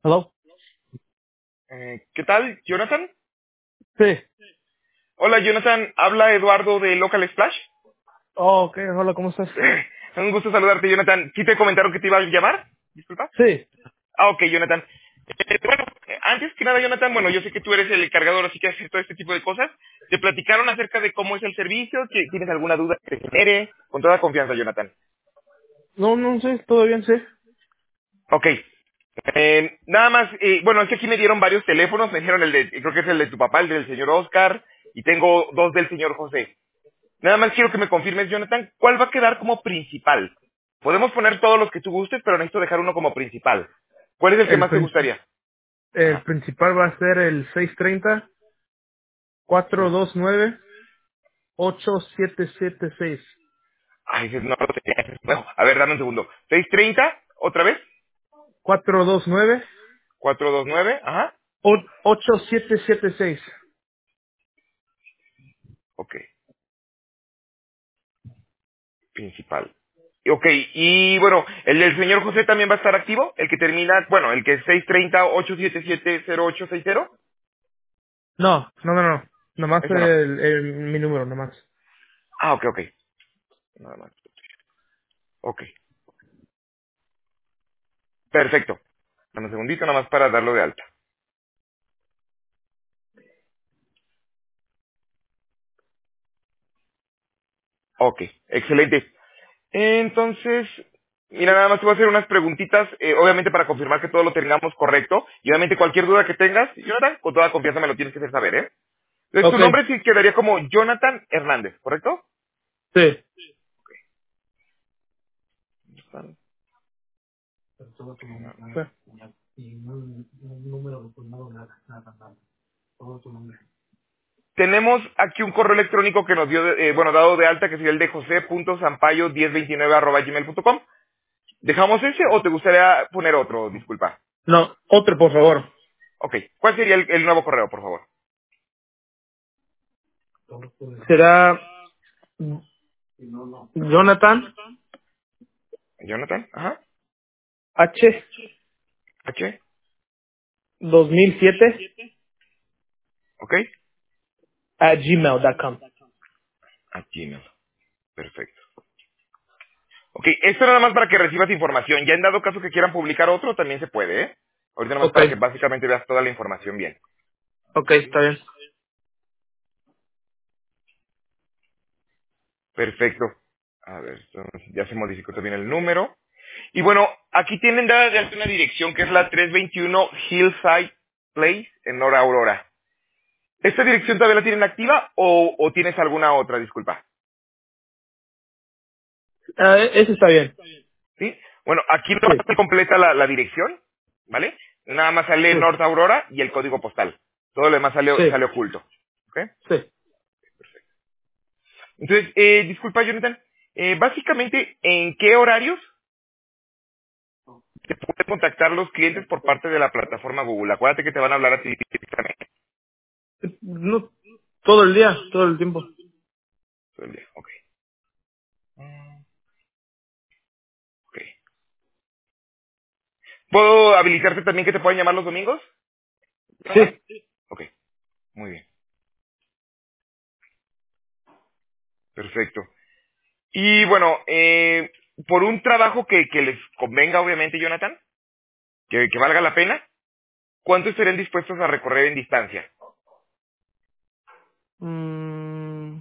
Hello. ¿Qué tal, Jonathan? Sí. Hola, Jonathan. Habla Eduardo de Local Splash. Oh, ok, hola, ¿cómo estás? Un gusto saludarte, Jonathan. ¿Sí te comentaron que te iba a llamar? Disculpa. Sí. Ok, Jonathan. Bueno, antes que nada, Jonathan, bueno, yo sé que tú eres el encargador, así que haces todo este tipo de cosas. ¿Te platicaron acerca de cómo es el servicio? ¿Que tienes alguna duda que te genere? Con toda confianza, Jonathan. No, no sé, todo bien, sí. Ok. Nada más, bueno, es que aquí me dieron varios teléfonos. Me dijeron el de, creo que es el de tu papá, el del señor Oscar, y tengo dos del señor José. Nada más quiero que me confirmes, Jonathan, ¿cuál va a quedar como principal? Podemos poner todos los que tú gustes, pero necesito dejar uno como principal. ¿Cuál es el que El, más te princi- gustaría? el Ajá. principal va a ser el 630-429-8776. Ay, ese no lo tenía. Ese es nuevo. A ver, dame un segundo. 630, otra vez. 429, ajá. 429-8776. Ok, principal. Ok, y bueno, ¿el del señor José también va a estar activo? El que termina, bueno, el que es 630-877-0860. No, no, no, no. Nomás Ese no. mi número, nomás. Ah, ok, ok. Nada más. Ok, perfecto. Dame un segundito nada más para darlo de alta. Ok, excelente. Entonces, mira, nada más te voy a hacer unas preguntitas, obviamente para confirmar que todo lo tengamos correcto. Y obviamente cualquier duda que tengas, Jonathan, con toda confianza me lo tienes que hacer saber, ¿eh? Entonces, tu Ok, nombre sí quedaría como Jonathan Hernández, ¿correcto? sí. Jonathan Hernández. Tenemos aquí un correo electrónico que nos dio, bueno, dado de alta, que sería el de jose.sampaio1029@gmail.com. ¿Dejamos ese o te gustaría poner otro? Disculpa. No, otro, por favor. Ok, ¿cuál sería el nuevo correo, por favor? Será Jonathan Jonathan, ajá, H H, 2007 ok, @gmail.com. a Gmail. Perfecto. Ok, esto nada más para que recibas información. Ya en dado caso que quieran publicar otro, también se puede, ¿eh? Ahorita nada más Ok, para que básicamente veas toda la información bien. ok, está bien. Perfecto. A ver, entonces ya se modificó también el número. Y bueno, aquí tienen dada de alta una dirección que es la 321 Hillside Place en Nora Aurora. ¿Esta dirección todavía la tienen activa o tienes alguna otra? Disculpa. Ese está bien. ¿Sí? Bueno, aquí no Sí, está completa la dirección, ¿vale? Nada más sale sí, North Aurora y el código postal. Todo lo demás sí, sale oculto. ¿Ok? sí. Entonces, disculpa, Jonathan, básicamente, ¿en qué horarios te pueden contactar los clientes por parte de la plataforma Google? Acuérdate que te van a hablar a ti directamente. No, todo el día, todo el tiempo. Todo el día. Ok. Ok. ¿Puedo habilitarte también que te puedan llamar los domingos, Jonathan? Sí. Ok, muy bien. Perfecto. Y bueno, por un trabajo que les convenga, obviamente, Jonathan, que valga la pena, ¿cuánto estarían dispuestos a recorrer en distancia? Mm,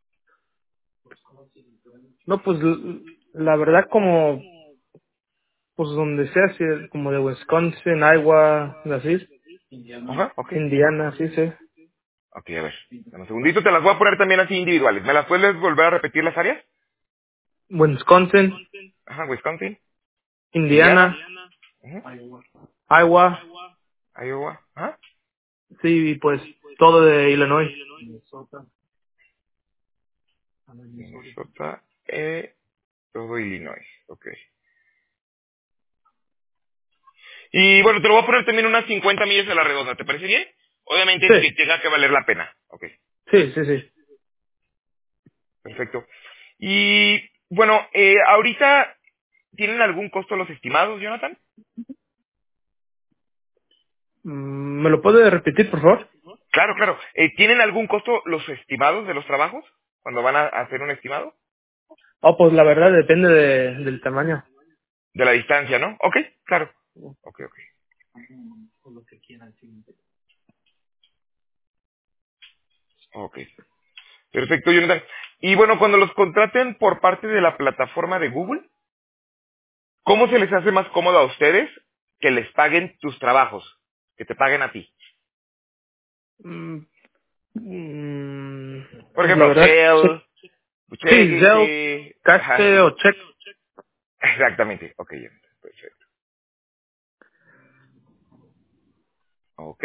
no, pues la verdad como, pues donde sea, sí, como de Wisconsin, Iowa, así, Ajá, ok. Indiana, sí, sí. Ok, a ver. Dame un segundito, te las voy a poner también así individuales. ¿Me las puedes volver a repetir las áreas? Wisconsin, Ajá, Wisconsin, Indiana, Indiana, ujú, Iowa, Iowa, ajá, sí, y pues todo de Illinois. Minnesota, todo Illinois, ok. Y bueno, te lo voy a poner también unas 50 millas a la redonda, ¿te parece bien? Obviamente Sí, que tenga que valer la pena. Ok, sí, sí, sí. perfecto. Y bueno, ahorita, ¿tienen algún costo los estimados, Jonathan? ¿Me lo puede repetir, por favor? Claro, claro. ¿Tienen algún costo los estimados de los trabajos? Cuando van a hacer un estimado. Oh, pues la verdad depende del tamaño. De la distancia, ¿no? Ok, claro. Ok, ok. Ok. Perfecto, Jonathan. Y bueno, cuando los contraten por parte de la plataforma de Google, ¿cómo se les hace más cómodo a ustedes que les paguen tus trabajos? Que te paguen a ti. Mm, mm, Por pues la ejemplo, verdad, Sale, sí, Zelle, Ajá. Caste o Check. Exactamente. Ok, Jonathan. Perfecto. Ok.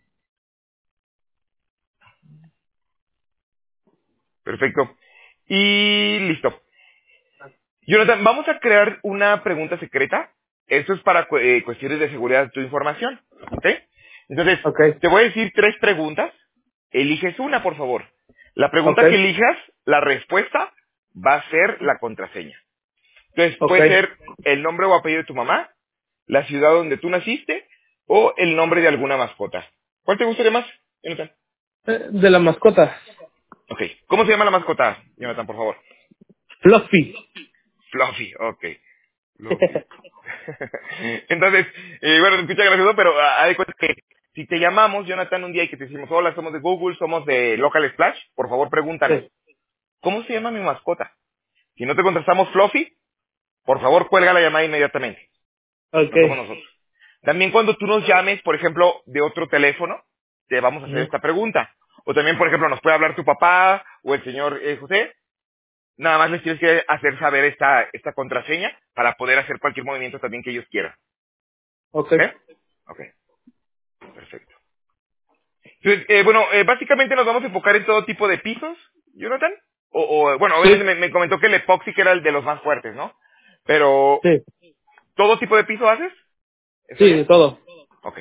Perfecto. Y listo. Jonathan, vamos a crear una pregunta secreta. Esto es para cuestiones de seguridad de tu información. ¿Ok? Entonces, Ok, te voy a decir tres preguntas. Eliges una, por favor. La ok, pregunta que elijas, la respuesta va a ser la contraseña. Entonces, ok. puede ser el nombre o apellido de tu mamá, la ciudad donde tú naciste o el nombre de alguna mascota. ¿Cuál te gustaría más, Jonathan? De la mascota, Ok. ¿Cómo se llama la mascota, Jonathan, por favor? Fluffy. Fluffy, ok. Fluffy. Entonces, bueno, se escucha gracioso, pero haz de cuenta que si te llamamos, Jonathan, un día y que te decimos, hola, somos de Google, somos de Local Splash, por favor pregúntanos, Sí, ¿cómo se llama mi mascota? Si no te contestamos Fluffy, por favor cuelga la llamada inmediatamente. ok. No somos nosotros. También cuando tú nos llames, por ejemplo, de otro teléfono, te vamos a hacer Ujú. esta pregunta. O también, por ejemplo, nos puede hablar tu papá o el señor José. Nada más les tienes que hacer saber esta contraseña para poder hacer cualquier movimiento también que ellos quieran. Ok, ¿Ok? Ok, perfecto. Entonces, bueno, básicamente nos vamos a enfocar en todo tipo de pisos, Jonathan. Bueno, sí, obviamente me comentó que el epoxi que era el de los más fuertes, ¿no? Pero, sí, ¿todo tipo de piso haces? ¿Está sí, bien? de todo. Ok,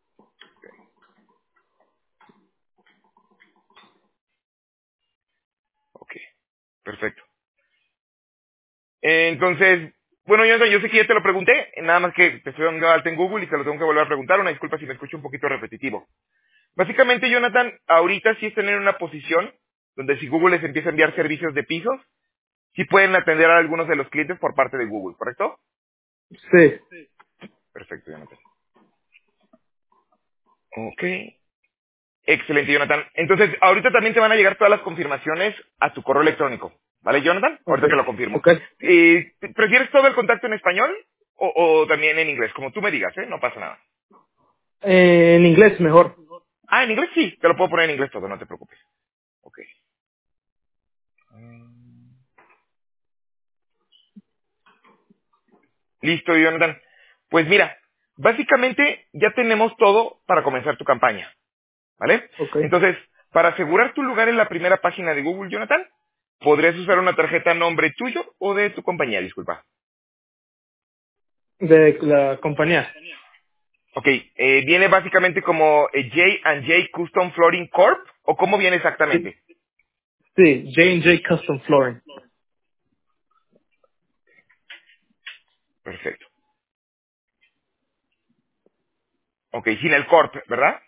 ok, perfecto. Entonces, bueno, Jonathan, yo sé que ya te lo pregunté, nada más que te estoy dando alta en Google y te lo tengo que volver a preguntar. Una disculpa si me escucho un poquito repetitivo. Básicamente, Jonathan, ahorita sí están en una posición donde si Google les empieza a enviar servicios de pisos, sí pueden atender a algunos de los clientes por parte de Google, ¿correcto? Sí, Perfecto, Jonathan. Ok. Excelente, Jonathan. Entonces, ahorita también te van a llegar todas las confirmaciones a tu correo electrónico. ¿Vale, Jonathan? ok, Ahorita te lo confirmo. ok. ¿Prefieres todo el contacto en español o también en inglés? Como tú me digas, ¿eh? No pasa nada. En inglés mejor. Ah, en inglés sí. Te lo puedo poner en inglés todo, no te preocupes. Ok. Listo, Jonathan. Pues mira, básicamente ya tenemos todo para comenzar tu campaña. ¿Vale? Ok. Entonces, para asegurar tu lugar en la primera página de Google, Jonathan, podrías usar una tarjeta a nombre tuyo o de tu compañía, disculpa. De la compañía. Ok, ¿viene básicamente como J&J Custom Flooring Corp o cómo viene Sí, exactamente? sí, J&J Custom Flooring. Perfecto. Ok, sin el Corp, ¿verdad?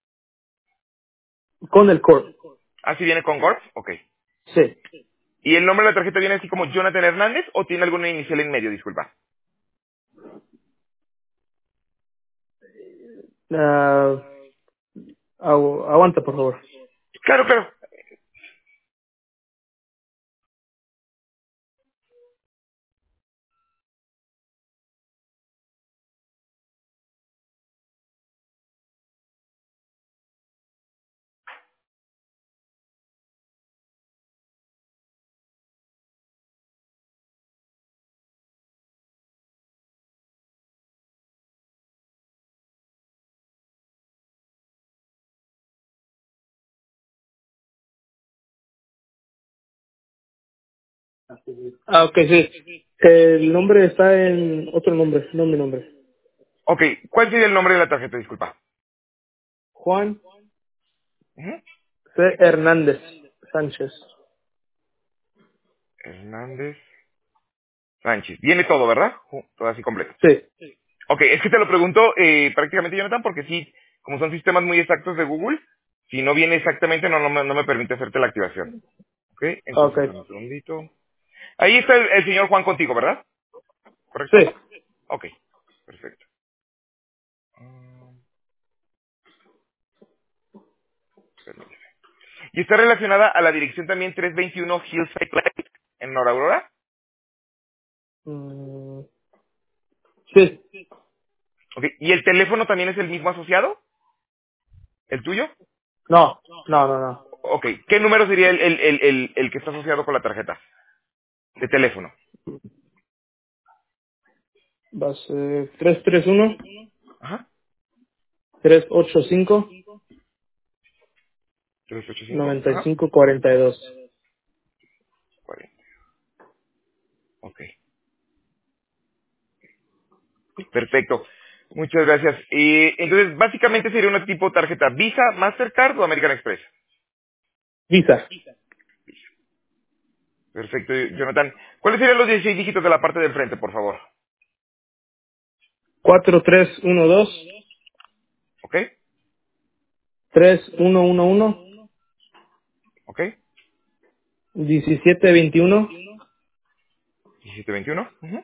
Con el core. ¿Así viene con Corp? Ok. Sí. ¿Y el nombre de la tarjeta viene así como Jonathan Hernández o tiene alguna inicial en medio, disculpa? Ah, aguanta, por favor. Claro, claro. Ah, ok, sí. El nombre está en otro nombre, no mi nombre. Ok, ¿cuál sería el nombre de la tarjeta, disculpa? Juan Ujú. C. Hernández Sánchez. Hernández Sánchez. Viene todo, ¿verdad? Todo así completo. Sí. Ok, es que te lo pregunto prácticamente, Jonathan, porque sí, como son sistemas muy exactos de Google, si no viene exactamente no me permite hacerte la activación. ¿Ok? Ok. Entonces, dame un segundito. Ahí está el señor Juan contigo, ¿verdad? Sí. ¿Correcto? Ok, perfecto. Ah, permíteme. ¿Y está relacionada a la dirección también 321 Hillside Place en Nora Aurora? Mm, sí. Ok, ¿y el teléfono también es el mismo asociado? ¿El tuyo? No. No, no, no. Ok, ¿qué número sería el que está asociado con la tarjeta de teléfono? Va a ser 331 Ajá, 385 385, ajá, 9542. 40. Ok, perfecto. Muchas gracias. Entonces, básicamente sería una tipo tarjeta Visa, Mastercard o American Express. Visa. Perfecto, Jonathan. ¿Cuáles serían los 16 dígitos de la parte del frente, por favor? 4312 ¿Ok? 3111 ¿Ok? 1721 1721. Ujú.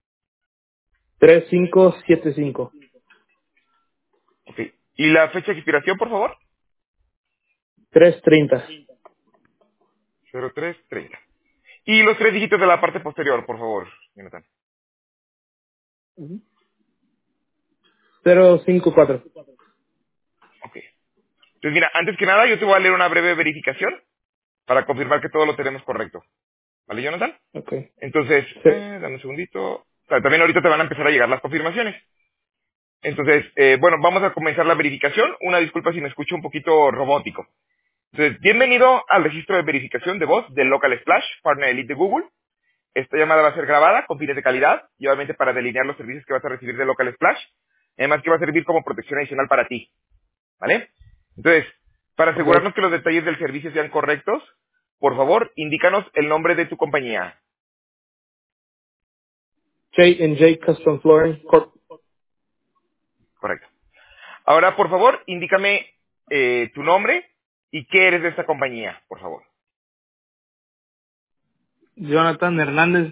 3575. Ok. ¿Y la fecha de expiración, por favor? 330. 0330. Y los tres dígitos de la parte posterior, por favor, Jonathan. 054. Ok. Entonces, mira, antes que nada, yo te voy a leer una breve verificación para confirmar que todo lo tenemos correcto. ¿Vale, Jonathan? Ok. Entonces, Sí. dame un segundito. O sea, también ahorita te van a empezar a llegar las confirmaciones. Entonces, bueno, vamos a comenzar la verificación. Una disculpa si me escucho un poquito robótico. Entonces, bienvenido al registro de verificación de voz del Local Splash, Partner Elite de Google. Esta llamada va a ser grabada con fines de calidad y obviamente para delinear los servicios que vas a recibir de Local Splash. Además que va a servir como protección adicional para ti. ¿Vale? Entonces, para Ok. asegurarnos que los detalles del servicio sean correctos, por favor, indícanos el nombre de tu compañía. J&J Custom Flooring Corp. Correcto. Ahora, por favor, indícame tu nombre y qué eres de esta compañía, por favor. Jonathan Hernández,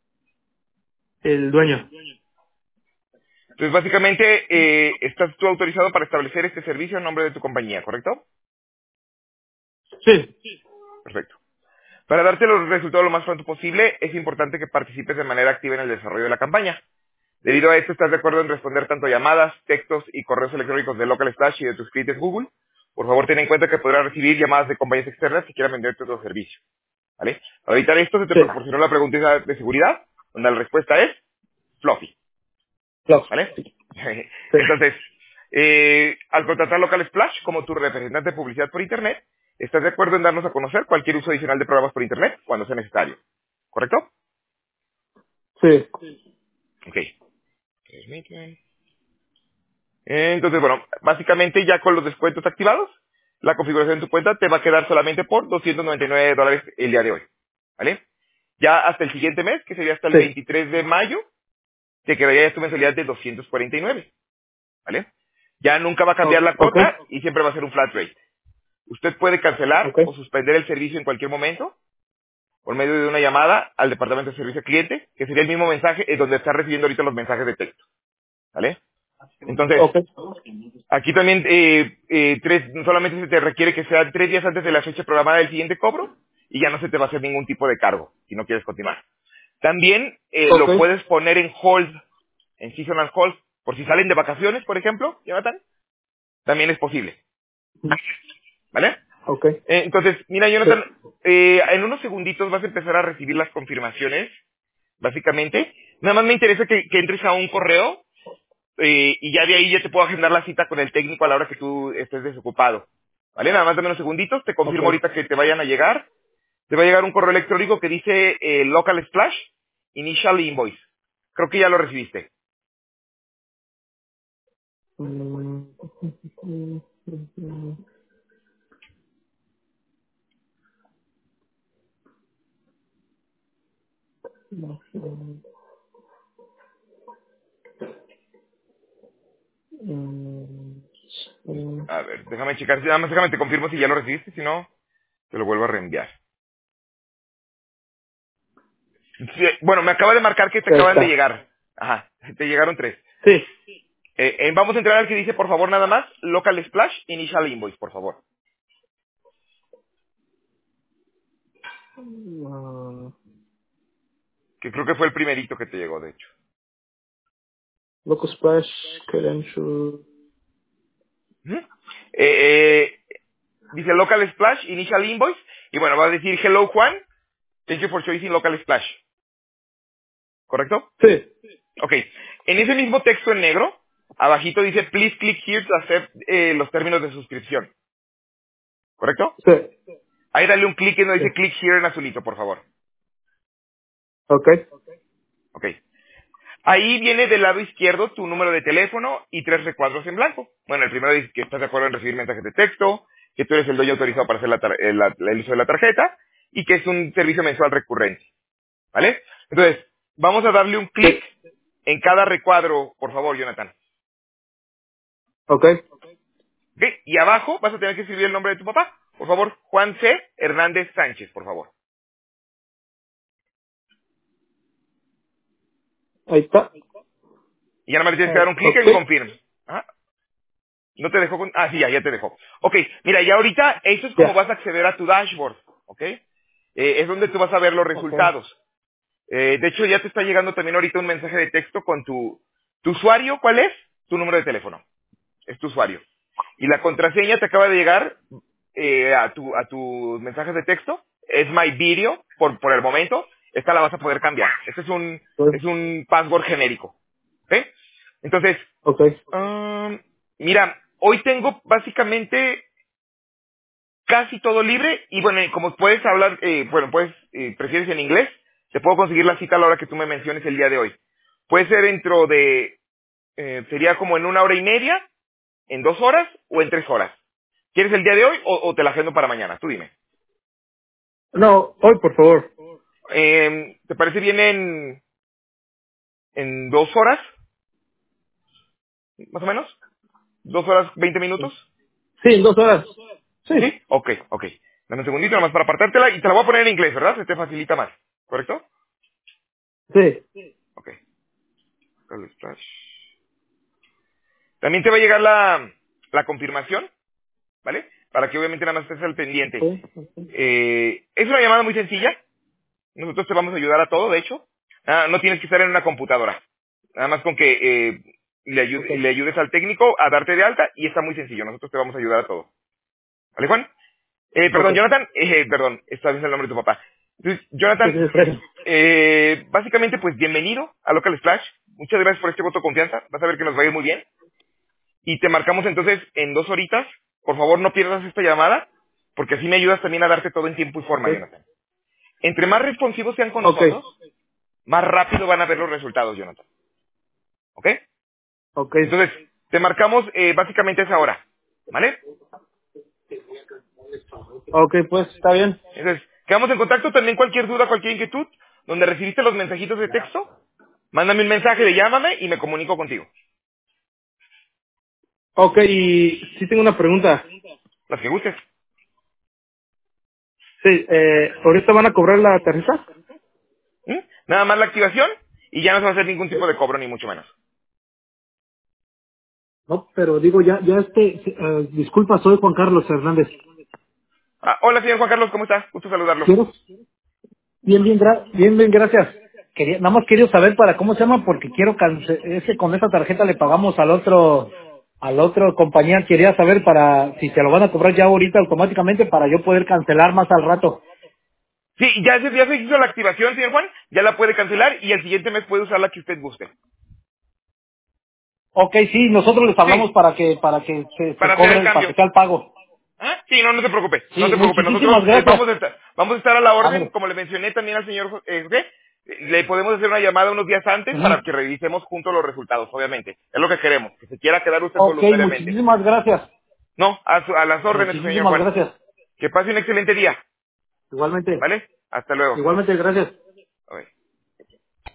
el dueño. Entonces, básicamente, estás tú autorizado para establecer este servicio en nombre de tu compañía, ¿correcto? Sí. Perfecto. Para darte los resultados lo más pronto posible, es importante que participes de manera activa en el desarrollo de la campaña. Debido a esto, ¿estás de acuerdo en responder tanto llamadas, textos y correos electrónicos de Local Splash y de tus clientes Google? Por favor, ten en cuenta que podrás recibir llamadas de compañías externas que quieran venderte otro servicio. ¿Vale? Para evitar esto, se te Sí. proporcionó la pregunta de seguridad, donde la respuesta es Fluffy. Claro. ¿Vale? Sí. Entonces, al contratar Local Splash como tu representante de publicidad por Internet, ¿estás de acuerdo en darnos a conocer cualquier uso adicional de programas por Internet cuando sea necesario? ¿Correcto? Sí. Ok. Permíteme. Entonces, bueno, básicamente ya con los descuentos activados, la configuración de tu cuenta te va a quedar solamente por $299 el día de hoy. ¿Vale? Ya hasta el siguiente mes, que sería hasta el Sí. 23 de mayo, te quedaría ya tu mensualidad de 249. ¿Vale? Ya nunca va a cambiar la Ok. cuota y siempre va a ser un flat rate. Usted puede cancelar Ok. o suspender el servicio en cualquier momento por medio de una llamada al departamento de servicio al cliente, que sería el mismo mensaje donde está recibiendo ahorita los mensajes de texto. ¿Vale? Entonces, Ok. aquí también solamente se te requiere que sean 3 días antes de la fecha programada del siguiente cobro y ya no se te va a hacer ningún tipo de cargo si no quieres continuar. También Ok. lo puedes poner en hold, en seasonal hold, por si salen de vacaciones, por ejemplo, Jonathan, también es posible. ¿Vale? Ok. Entonces, mira, Sí. Jonathan, en unos segunditos vas a empezar a recibir las confirmaciones, básicamente. Nada más me interesa que entres a un correo y ya de ahí ya te puedo agendar la cita con el técnico a la hora que tú estés desocupado. ¿Vale? Nada más dame unos segunditos, te Ok. confirmo ahorita que te vayan a llegar. Te va a llegar un correo electrónico que dice Local Splash Initial Invoice. Creo que ya lo recibiste. Mm, A ver, déjame checar, nada más déjame te confirmo si ya lo recibiste, si no, te lo vuelvo a reenviar. Sí, bueno, me acaba de marcar que te Ahí acaban de está. llegar. Ajá, te llegaron 3. Sí. Vamos a entrar al que dice, por favor, nada más, Local Splash, Initial Invoice, por favor. Ah, Que creo que fue el primerito que te llegó, de hecho. Local Splash, Credential. Ujú. Dice Local Splash, Initial Invoice, y bueno, va a decir, hello Juan, thank you for choosing Local Splash. ¿Correcto? Sí. Ok. En ese mismo texto en negro, abajito dice, please click here to accept los términos de suscripción. ¿Correcto? Sí. Ahí dale un clic en donde Sí. dice click here en azulito, por favor. Ok. Ok. Ahí viene del lado izquierdo tu número de teléfono y 3 recuadros en blanco. Bueno, el primero dice que estás de acuerdo en recibir mensajes de texto, que tú eres el dueño autorizado para hacer el uso de la tarjeta y que es un servicio mensual recurrente. ¿Vale? Entonces, vamos a darle un clic Sí. en cada recuadro, por favor, Jonathan. Ok. ¿Ok? Y abajo vas a tener que escribir el nombre de tu papá. Por favor, Juan C. Hernández Sánchez, por favor. Ahí está. Y ya nada más le tienes que Ah, dar un clic ok. en confirm. Ajá. ¿No te dejó con...? Ah, sí, ya te dejó. Ok, mira, y ahorita eso es como Ya. vas a acceder a tu dashboard, ¿ok? Es donde tú vas a ver los Ok. resultados. De hecho, ya te está llegando también ahorita un mensaje de texto con tu usuario. ¿Cuál es? Tu número de teléfono. Es tu usuario. Y la contraseña te acaba de llegar a tus mensajes de texto. Es My Video, por el momento. Esta la vas a poder cambiar. Este Pues, es un password genérico. ¿Ok? Entonces, ok. mira, hoy tengo básicamente casi todo libre y bueno, y como puedes hablar, prefieres en inglés, te puedo conseguir la cita a la hora que tú me menciones el día de hoy. Puede ser dentro de, sería como en 1 hora y media, en 2 horas o en 3 horas. ¿Quieres el día de hoy o te la agendo para mañana? Tú dime. No, hoy, por favor. ¿Te parece bien en 2 horas, más o menos? ¿2 horas 20 minutos? Sí, en 2 horas. Sí. ¿Sí? Ok, ok. Dame un segundito nomás para apartártela y te la voy a poner en inglés, ¿verdad? Se te facilita más. ¿Correcto? Sí. Ok. Carlos Splash. También te va a llegar la confirmación, ¿vale? Para que obviamente nada más estés al Ok. pendiente. Ok. Es una llamada muy sencilla. Nosotros te vamos a ayudar a todo, de hecho. No tienes que estar en una computadora. Nada más con que Ok. le ayudes al técnico a darte de alta y está muy sencillo. Nosotros te vamos a ayudar a todo. ¿Vale, Juan? Ok. Perdón, Jonathan. Perdón, esta vez el nombre de tu papá. Entonces, Sí, Jonathan, sí, Fred. básicamente, pues bienvenido a Local Splash. Muchas gracias por este voto de confianza. Vas a ver que nos va a ir muy bien. Y te marcamos entonces en 2 horitas. Por favor, no pierdas esta llamada, porque así me ayudas también a darte todo en tiempo y Ok. forma, Jonathan. Entre más responsivos sean con Ok. nosotros, más rápido van a ver los resultados, Jonathan. ¿Ok? Ok. Entonces, te marcamos básicamente a esa hora. ¿Vale? Ok, pues, está bien. Entonces, quedamos en contacto. También cualquier duda, cualquier inquietud, donde recibiste los mensajitos de texto, mándame un mensaje de llámame y me comunico contigo. Ok, y sí tengo una pregunta. Las que gustes. Sí, ¿ahorita van a cobrar la tarjeta? ¿Mm? Nada más la activación y ya no se va a hacer ningún tipo de cobro, ni mucho menos. No, pero digo, disculpa, soy Juan Carlos Hernández. Hola, señor Juan Carlos, ¿cómo está? Gusto saludarlo. ¿Quieres? Bien, bien, bien, bien, gracias. Nada más quería saber para cómo se llama, porque quiero ese con esa tarjeta le pagamos al otro compañía. Quería saber para si se lo van a cobrar ya ahorita automáticamente para yo poder cancelar más al rato. Sí, ya se hizo la activación, señor Juan, ya la puede cancelar y el siguiente mes puede usar la que usted guste. Ok, sí, nosotros les hablamos Sí, para que se para hacer el cobre, para que cambio. sea el pago. Sí, no, no se preocupe, no Sí, se preocupe. Nosotros muchísimas gracias. vamos a estar a la orden, Ándale. como le mencioné también al señor José. Le podemos hacer una llamada unos días antes Ujú. para que revisemos juntos los resultados, obviamente. Es lo que queremos, que se quiera quedar usted Ok, voluntariamente. muchísimas gracias. No, a las órdenes, señor Muchísimas Juan. gracias. Que pase un excelente día, Igualmente, ¿vale? Hasta luego. igualmente gracias.